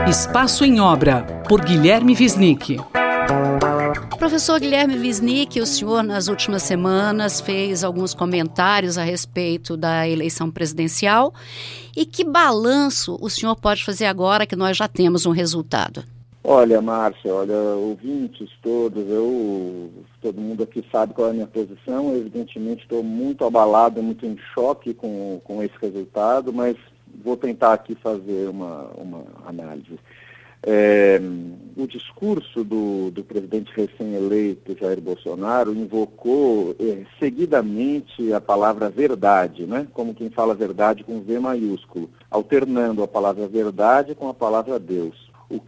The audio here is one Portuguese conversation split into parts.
Espaço em Obra, por Guilherme Wisnik. Professor Guilherme Wisnik, o senhor nas últimas semanas fez alguns comentários a respeito da eleição presidencial. E que balanço o senhor pode fazer agora que nós já temos um resultado? Olha, Márcia, ouvintes todos, todo mundo aqui sabe qual é a minha posição. Eu, evidentemente, estou muito abalado, muito em choque com esse resultado, mas vou tentar aqui fazer uma análise. O discurso do presidente recém-eleito, Jair Bolsonaro, invocou seguidamente a palavra verdade, né? Como quem fala verdade com V maiúsculo, alternando a palavra verdade com a palavra Deus. O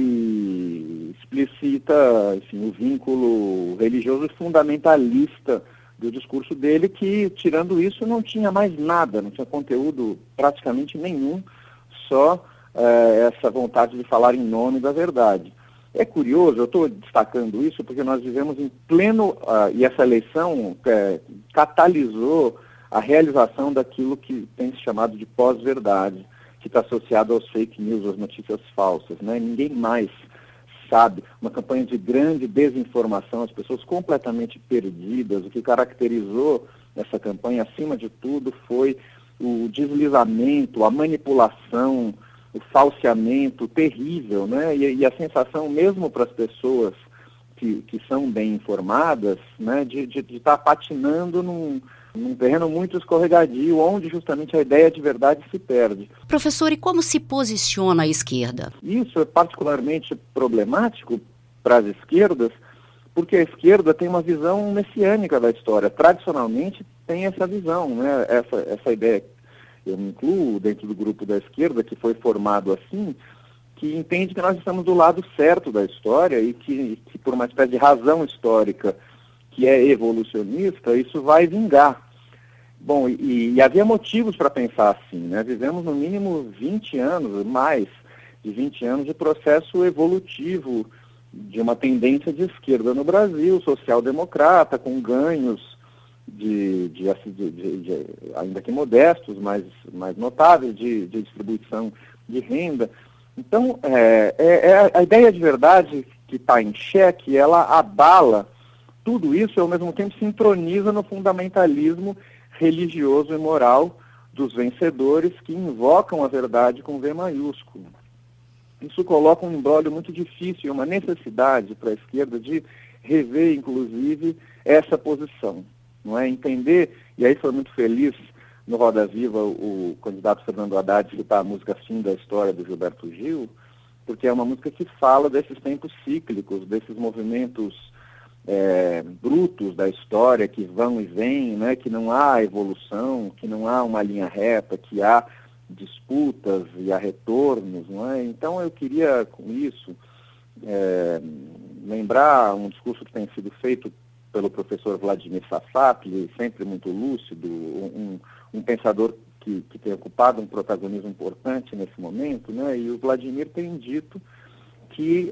que explicita, enfim, o vínculo religioso e fundamentalista do discurso dele, que, tirando isso, não tinha mais nada, não tinha conteúdo praticamente nenhum, só essa vontade de falar em nome da verdade. É curioso, eu estou destacando isso porque nós vivemos em pleno, e essa eleição catalisou a realização daquilo que tem se chamado de pós-verdade, que está associado aos fake news, às notícias falsas, né? Ninguém mais sabe, uma campanha de grande desinformação, as pessoas completamente perdidas. O que caracterizou essa campanha, acima de tudo, foi o deslizamento, a manipulação, o falseamento terrível, né? E a sensação, mesmo para as pessoas que são bem informadas, né, de estar patinando num terreno muito escorregadio, onde justamente a ideia de verdade se perde. Professor, e como se posiciona a esquerda? Isso é particularmente problemático para as esquerdas, porque a esquerda tem uma visão messiânica da história. Tradicionalmente tem essa visão, né? Essa ideia. Eu me incluo dentro do grupo da esquerda, que foi formado assim, que entende que nós estamos do lado certo da história e que por uma espécie de razão histórica que é evolucionista, isso vai vingar. Bom, e havia motivos para pensar assim, né? Vivemos no mínimo 20 anos, mais de 20 anos de processo evolutivo de uma tendência de esquerda no Brasil, social-democrata, com ganhos ainda que modestos, mas notáveis, de distribuição de renda. Então, a ideia de verdade que está em xeque, ela abala tudo isso e, ao mesmo tempo, sincroniza no fundamentalismo religioso e moral dos vencedores que invocam a verdade com V maiúsculo. Isso coloca um imbróglio muito difícil e uma necessidade para a esquerda de rever, inclusive, essa posição. Não é? Entender, e aí foi muito feliz no Roda Viva o candidato Fernando Haddad citar a música Fim da História do Gilberto Gil, porque é uma música que fala desses tempos cíclicos, desses movimentos brutos da história que vão e vêm, né? Que não há evolução, que não há uma linha reta, que há disputas e há retornos. Não é? Então eu queria, com isso, lembrar um discurso que tem sido feito pelo professor Vladimir Safatli, sempre muito lúcido, um pensador que tem ocupado um protagonismo importante nesse momento, né? E o Vladimir tem dito que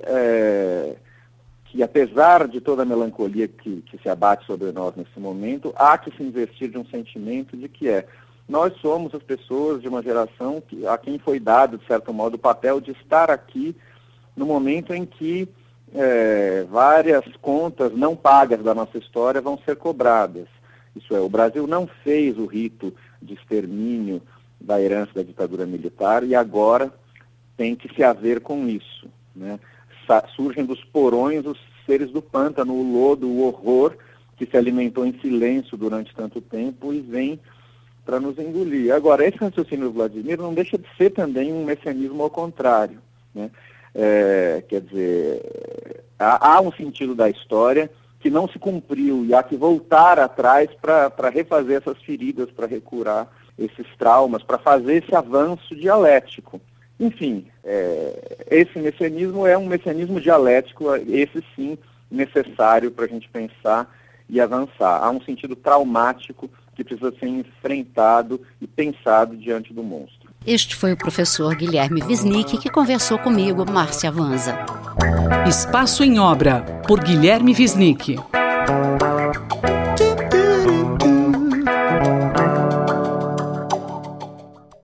apesar de toda a melancolia que se abate sobre nós nesse momento, há que se investir de um sentimento de que nós somos as pessoas de uma geração a quem foi dado, de certo modo, o papel de estar aqui no momento em que várias contas não pagas da nossa história vão ser cobradas. Isso é, o Brasil não fez o rito de extermínio da herança da ditadura militar e agora tem que se haver com isso, né? Surgem dos porões os seres do pântano, o lodo, o horror que se alimentou em silêncio durante tanto tempo e vem para nos engolir. Agora, esse raciocínio do Vladimir não deixa de ser também um messianismo ao contrário, né? Quer dizer, há um sentido da história que não se cumpriu e há que voltar atrás para refazer essas feridas, para recurar esses traumas, para fazer esse avanço dialético. Enfim, esse messianismo é um messianismo dialético, esse sim necessário para a gente pensar e avançar. Há um sentido traumático que precisa ser enfrentado e pensado diante do monstro. Este foi o professor Guilherme Wisnik que conversou comigo, Márcia Vanza. Espaço em Obra, por Guilherme Wisnik.